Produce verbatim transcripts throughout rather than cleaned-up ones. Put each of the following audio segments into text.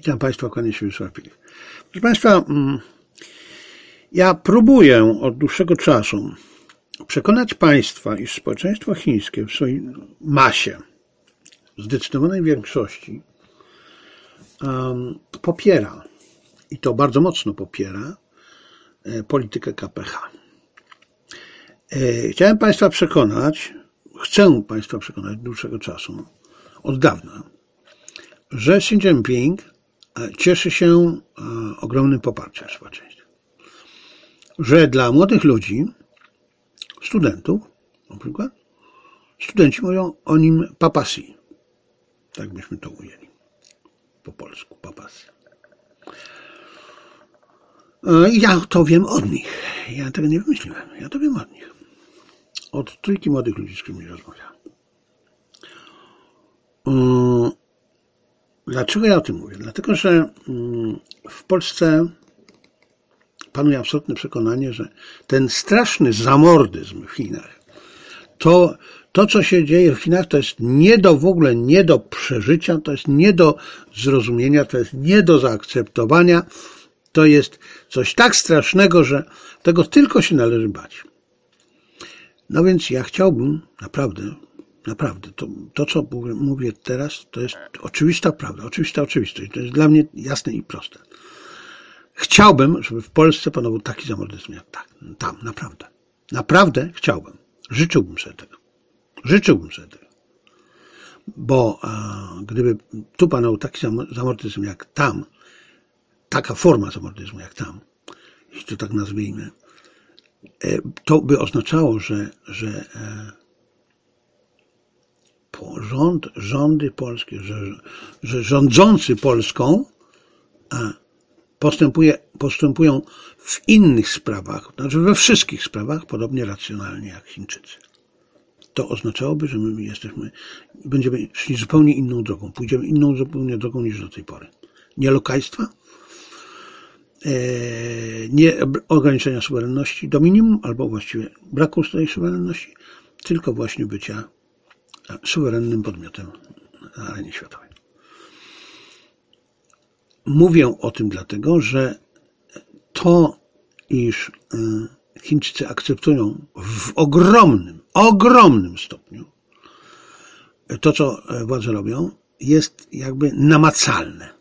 Witam Państwa, kłaniam się Wiesław Pilch. Proszę Państwa, ja próbuję od dłuższego czasu przekonać Państwa, iż społeczeństwo chińskie w swojej masie, zdecydowanej większości, um, popiera, i to bardzo mocno popiera, politykę K P H. Chciałem Państwa przekonać, chcę Państwa przekonać od dłuższego czasu, od dawna, że Xi Jinping cieszy się ogromnym poparciem w społeczeństwie. Że dla młodych ludzi, studentów, na przykład, studenci mówią o nim papasi. Tak byśmy to ujęli po polsku, papasi. I ja to wiem od nich. Ja tego nie wymyśliłem. Ja to wiem od nich. Od trójki młodych ludzi, z którymi rozmawiałem. Dlaczego ja o tym mówię? Dlatego, że w Polsce panuje absolutne przekonanie, że ten straszny zamordyzm w Chinach, to, to co się dzieje w Chinach, to jest nie do w ogóle nie do przeżycia, to jest nie do zrozumienia, to jest nie do zaakceptowania, to jest coś tak strasznego, że tego tylko się należy bać. No więc ja chciałbym naprawdę, naprawdę, to, to co mówię, mówię teraz, to jest oczywista prawda, oczywista oczywistość, to jest dla mnie jasne i proste. Chciałbym, żeby w Polsce panował taki zamordyzm jak tak, tam, naprawdę. Naprawdę chciałbym. Życzyłbym sobie tego. Życzyłbym sobie tego. Bo a, gdyby tu panował taki zamordyzm jak tam, taka forma zamordyzmu jak tam, jeśli to tak nazwijmy, to by oznaczało, że, że rząd, rządy polskie, że, że rządzący Polską postępuje, postępują w innych sprawach, znaczy we wszystkich sprawach podobnie racjonalnie jak Chińczycy. To oznaczałoby, że my jesteśmy, będziemy szli zupełnie inną drogą, pójdziemy inną zupełnie drogą niż do tej pory. Nie lokajstwa, nie ograniczenia suwerenności do minimum, albo właściwie braku tej suwerenności, tylko właśnie bycia suwerennym podmiotem na arenie światowej. Mówię o tym dlatego, że to, iż Chińczycy akceptują w ogromnym, ogromnym stopniu to, co władze robią, jest jakby namacalne.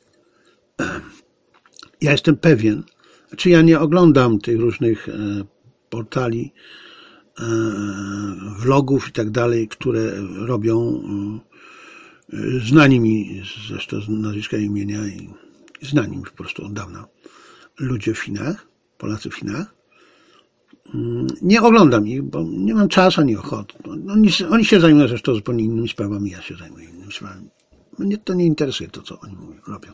Ja jestem pewien, znaczy ja nie oglądam tych różnych portali, vlogów i tak dalej, które robią znani mi, zresztą z nazwiska i imienia i znani mi po prostu od dawna ludzie w Chinach, Polacy w Chinach. Nie oglądam ich, bo nie mam czasu ani ochoty. Oni, oni się zajmują zresztą zupełnie innymi sprawami, ja się zajmuję innymi sprawami. Mnie to nie interesuje to, co oni mówią, robią.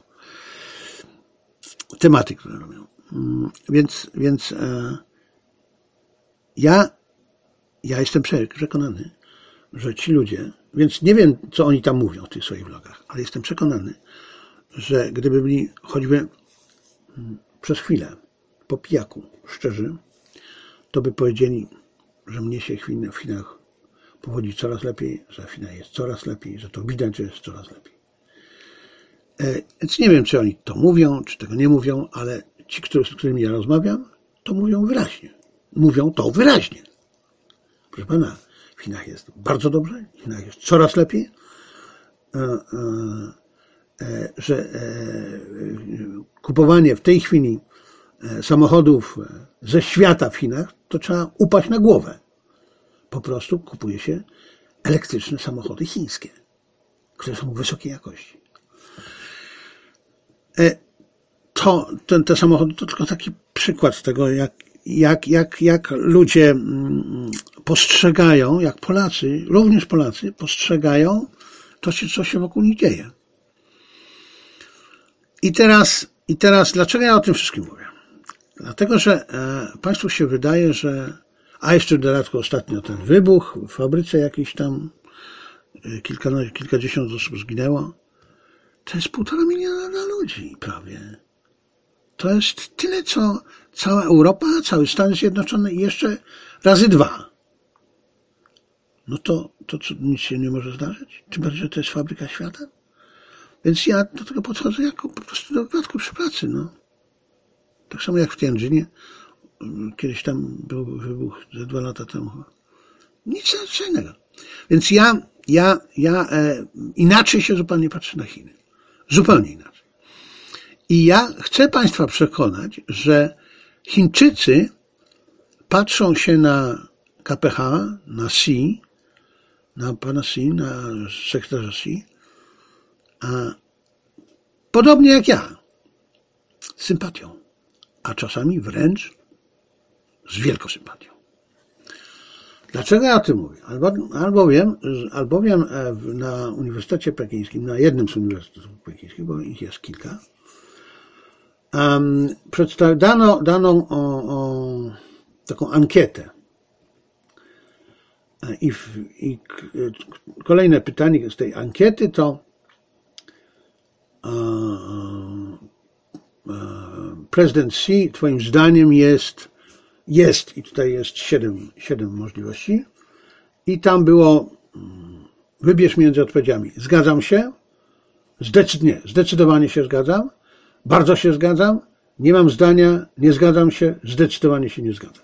Tematy, które robią. Więc, więc e, ja, ja jestem przekonany, że ci ludzie, więc nie wiem, co oni tam mówią w tych swoich vlogach, ale jestem przekonany, że gdyby byli choćby przez chwilę po pijaku szczerzy, to by powiedzieli, że mnie się w Chinach powodzi coraz lepiej, że w Chinach jest coraz lepiej, że to widać, że jest coraz lepiej. Więc nie wiem, czy oni to mówią, czy tego nie mówią, ale ci, z którymi ja rozmawiam, to mówią wyraźnie. Mówią to wyraźnie. Proszę pana, w Chinach jest bardzo dobrze, w Chinach jest coraz lepiej, że kupowanie w tej chwili samochodów ze świata w Chinach, to trzeba upaść na głowę. Po prostu kupuje się elektryczne samochody chińskie, które są wysokiej jakości. To, ten, te samochody to tylko taki przykład tego, jak, jak, jak, jak ludzie postrzegają, jak Polacy, również Polacy, postrzegają to, co się wokół nich dzieje. I teraz, i teraz, dlaczego ja o tym wszystkim mówię? Dlatego, że e, Państwu się wydaje, że, a jeszcze w dodatku ostatnio ten wybuch w fabryce jakiejś tam, kilka, kilkadziesiąt osób zginęło, to jest półtora miliona ludzi prawie. To jest tyle, co cała Europa, cały Stany Zjednoczone i jeszcze razy dwa. No to, to co, nic się nie może zdarzyć? Tym bardziej, że to jest fabryka świata. Więc ja do tego podchodzę jako po prostu do wypadku przy pracy, no. Tak samo jak w Tianjinie. Kiedyś tam był wybuch ze dwa lata temu. Nic nadzwyczajnego. Więc ja, ja, ja e, inaczej się zupełnie patrzę na Chiny. Zupełnie inaczej. I ja chcę Państwa przekonać, że Chińczycy patrzą się na K P H, na Xi, na pana Xi, na sekretarza Xi, a podobnie jak ja, z sympatią, a czasami wręcz z wielką sympatią. Dlaczego ja o tym mówię? Albo, albowiem, albowiem na Uniwersytecie Pekińskim, na jednym z Uniwersytetów Pekińskich, bo ich jest kilka, um, przedstawiono dano o, o taką ankietę. I, w, I kolejne pytanie z tej ankiety to uh, uh, prezydent Xi twoim zdaniem jest, jest i tutaj jest siedem, siedem możliwości i tam było wybierz między odpowiedziami zgadzam się, zdecyd, nie, zdecydowanie się zgadzam, bardzo się zgadzam, nie mam zdania, nie zgadzam się, zdecydowanie się nie zgadzam.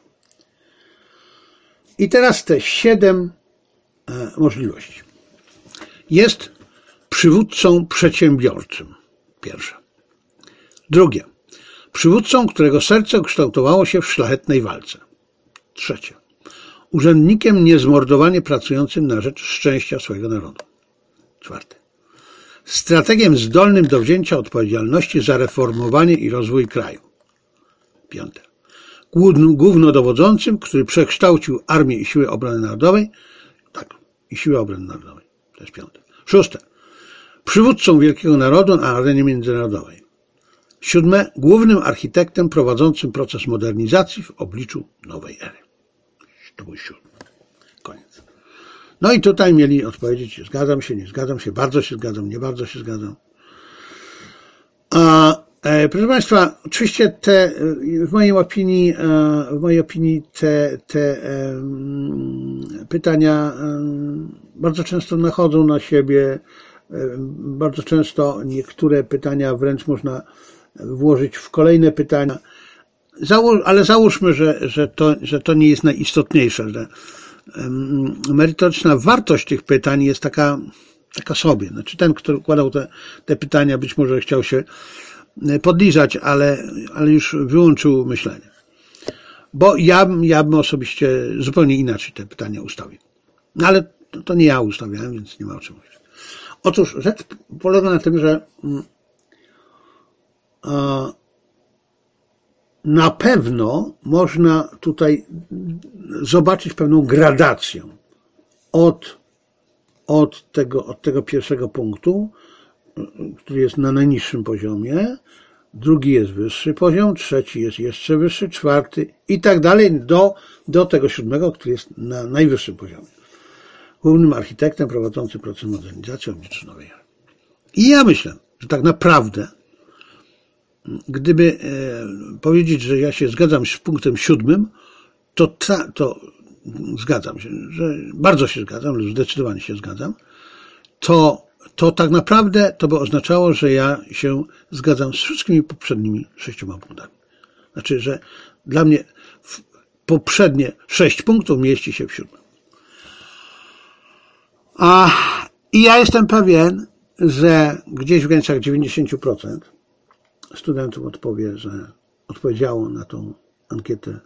I teraz te siedem e, możliwości. Jest przywódcą przedsiębiorczym. Pierwsze. Drugie. Przywódcą, którego serce ukształtowało się w szlachetnej walce. Trzecie. Urzędnikiem niezmordowanie pracującym na rzecz szczęścia swojego narodu. Czwarte. Strategiem zdolnym do wzięcia odpowiedzialności za reformowanie i rozwój kraju. Piąte. Głównodowodzącym, który przekształcił Armię i Siły Obrony Narodowej. Tak, i Siły Obrony Narodowej. To jest piąte. Szóste. Przywódcą wielkiego narodu na arenie międzynarodowej. Siódme. Głównym architektem prowadzącym proces modernizacji w obliczu nowej ery. To był siódmy. Koniec. No i tutaj mieli odpowiedzieć, zgadzam się, nie zgadzam się, bardzo się zgadzam, nie bardzo się zgadzam. A, e, proszę Państwa, oczywiście te, w mojej opinii, e, w mojej opinii te, te e, pytania e, bardzo często nachodzą na siebie, e, bardzo często niektóre pytania wręcz można włożyć w kolejne pytania, Załóż, ale załóżmy, że, że, to, że to nie jest najistotniejsze, że um, merytoryczna wartość tych pytań jest taka, taka sobie. Znaczy ten, który układał te, te pytania, być może chciał się podliżać, ale, ale już wyłączył myślenie. Bo ja, ja bym osobiście zupełnie inaczej te pytania ustawił. No ale to, to nie ja ustawiałem, więc nie ma o czym mówić. Otóż rzecz polega na tym, że um, a, na pewno można tutaj zobaczyć pewną gradację od, od, tego, od tego pierwszego punktu, który jest na najniższym poziomie, drugi jest wyższy poziom, trzeci jest jeszcze wyższy, czwarty i tak dalej do, do tego siódmego, który jest na najwyższym poziomie. Głównym architektem prowadzącym proces modernizacji w obliczu nowej ery. I ja myślę, że tak naprawdę gdyby e, powiedzieć, że ja się zgadzam z punktem siódmym, to, ta, to zgadzam się, że bardzo się zgadzam, lub zdecydowanie się zgadzam, to, to tak naprawdę to by oznaczało, że ja się zgadzam z wszystkimi poprzednimi sześcioma punktami. Znaczy, że dla mnie poprzednie sześć punktów mieści się w siódmym. A, i ja jestem pewien, że gdzieś w granicach dziewięćdziesiąt procent studentów odpowie, że odpowiedziało na tą ankietę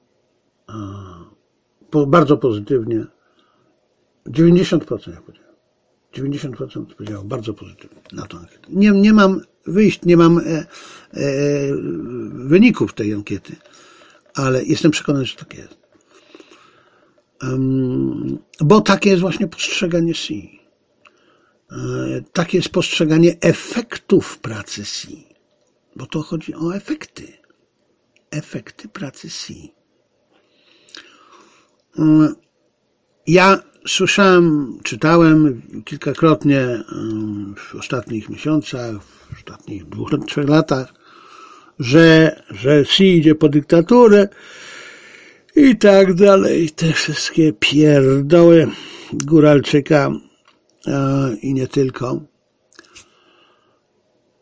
bardzo pozytywnie. dziewięćdziesiąt procent ja powiedziałem. dziewięćdziesiąt procent odpowiedziało bardzo pozytywnie na tą ankietę. Nie, nie mam wyjść, nie mam e, e, wyników tej ankiety, ale jestem przekonany, że tak jest. Um, bo takie jest właśnie postrzeganie Xi. E, takie jest postrzeganie efektów pracy Xi. Bo to chodzi o efekty. Efekty pracy Xi. Ja słyszałem, czytałem kilkakrotnie w ostatnich miesiącach, w ostatnich dwóch, trzech latach, że, że Xi idzie po dyktaturę i tak dalej. Te wszystkie pierdoły Góralczyka i nie tylko.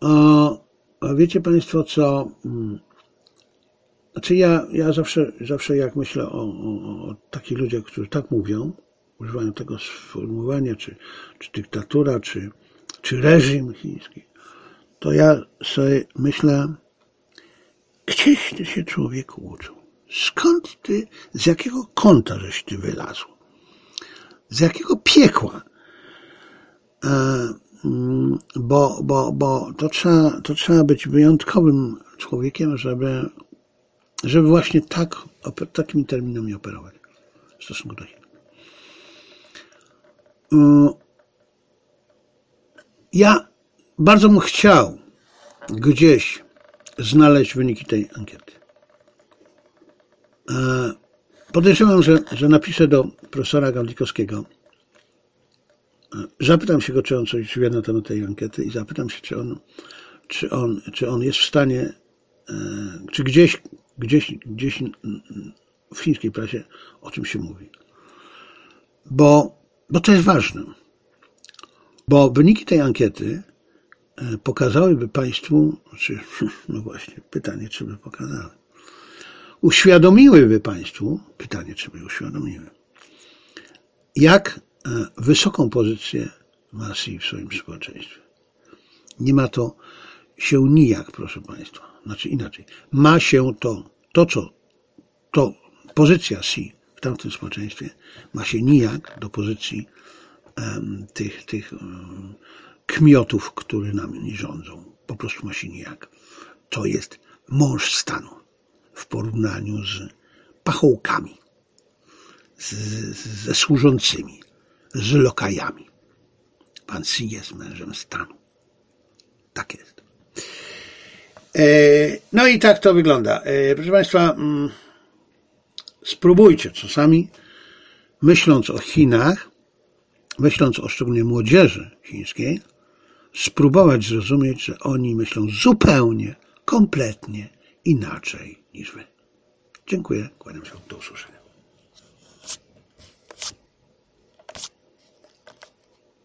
A wiecie Państwo co? Znaczy ja, ja zawsze, zawsze jak myślę o, o, o takich ludziach, którzy tak mówią, używają tego sformułowania, czy, czy dyktatura, czy, czy reżim chiński, to ja sobie myślę, gdzieś ty się człowieku uczył? Skąd ty, z jakiego kąta żeś ty wylazł? Z jakiego piekła? E, bo, bo, bo to trzeba, to trzeba być wyjątkowym człowiekiem, żeby, żeby właśnie tak, takimi terminami operować w stosunku do Chin. Ja bardzo bym chciał gdzieś znaleźć wyniki tej ankiety. Podejrzewam, że, że napiszę do profesora Gawlikowskiego. Zapytam się go, czy on coś wie na temat tej ankiety i zapytam się, czy on, czy on, czy on jest w stanie, czy gdzieś, gdzieś, gdzieś w chińskiej prasie o czym się mówi. Bo, bo to jest ważne. Bo wyniki tej ankiety pokazałyby Państwu, czy, no właśnie, pytanie, czy by pokazały, uświadomiłyby Państwu, pytanie, czy by uświadomiły, jak wysoką pozycję ma Xi w swoim społeczeństwie. Nie ma to się nijak, proszę Państwa. Znaczy inaczej. Ma się to, to co, to pozycja Xi w tamtym społeczeństwie ma się nijak do pozycji um, tych, tych um, kmiotów, które nami rządzą. Po prostu ma się nijak. To jest mąż stanu w porównaniu z pachołkami, z, ze służącymi, z lokajami. Pan Xi jest mężem stanu. Tak jest. No i tak to wygląda. Proszę Państwa, spróbujcie czasami, myśląc o Chinach, myśląc o szczególnie młodzieży chińskiej, spróbować zrozumieć, że oni myślą zupełnie, kompletnie inaczej niż wy. Dziękuję, kłaniam się, do usłyszenia.